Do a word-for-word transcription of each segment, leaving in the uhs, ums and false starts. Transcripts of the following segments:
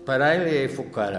Parajlije i fukara.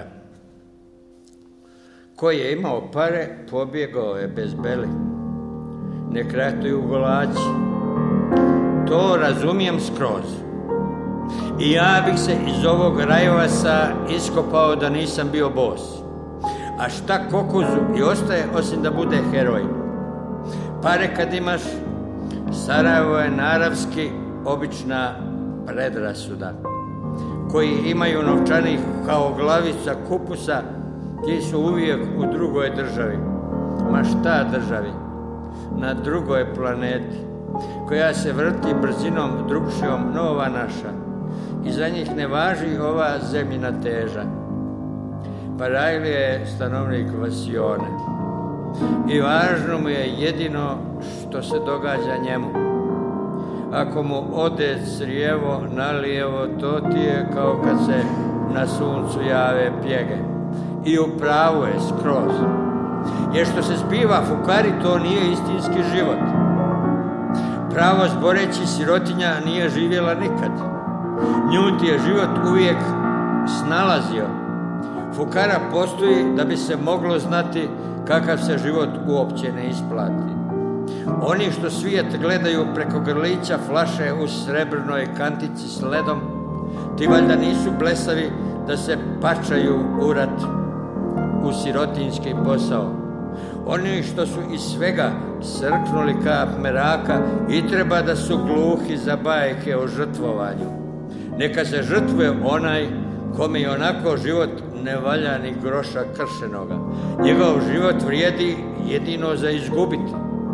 Koji je imao pare, pobjegao je bez beli. Nek ratuju golači. To razumijem skroz. I ja bih se iz ovog rajovasa iskopao da nisam bio bos. A šta kokuzu i ostaje osim da bude heroj? Pare kad imaš, Sarajevo je naravski obična predrasuda. Koji imaju novčanih kao glavica kupusa, ti su uvijek u drugoj državi. Ma šta državi? Na drugoj planeti, koja se vrti brzinom drugšijom nova naša. I za njih ne važi ova zemljina teža. Parajlije je stanovnik Vasione. I važno mu je jedino što se događa njemu. Ako mu ode crijevo nalijevo, to ti je kao kad se na suncu jave pjege. I u pravu je skroz. Jer što se zbiva fukari, to nije istinski život. Pravo zboreći, sirotinja nije živjela nikad. Nju ti je život uvijek snalazio. Fukara postoji da bi se moglo znati kakav se život uopće ne isplati. Oni što svijet gledaju preko grlića flaše u srebrnoj kantici s ledom, ti valjda nisu blesavi da se pačaju u rat, u sirotinjski posao. Oni što su iz svega srknuli kap meraka i treba da su gluhi za bajke o žrtvovanju. Neka se žrtvuje onaj kome i onako život ne valja ni groša kršenoga. Njegov život vrijedi jedino za izgubiti.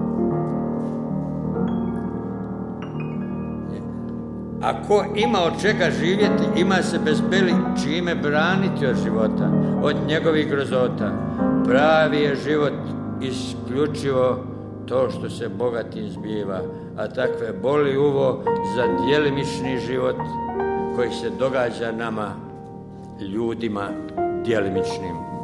Ako ima od čega živjeti, ima se bez beli čime braniti od života, od njegovih grozota. Pravi je život isključivo to što se bogatim zbiva, a takve boli uvo za djelimični život koji se događa nama, ljudima djelimičnim.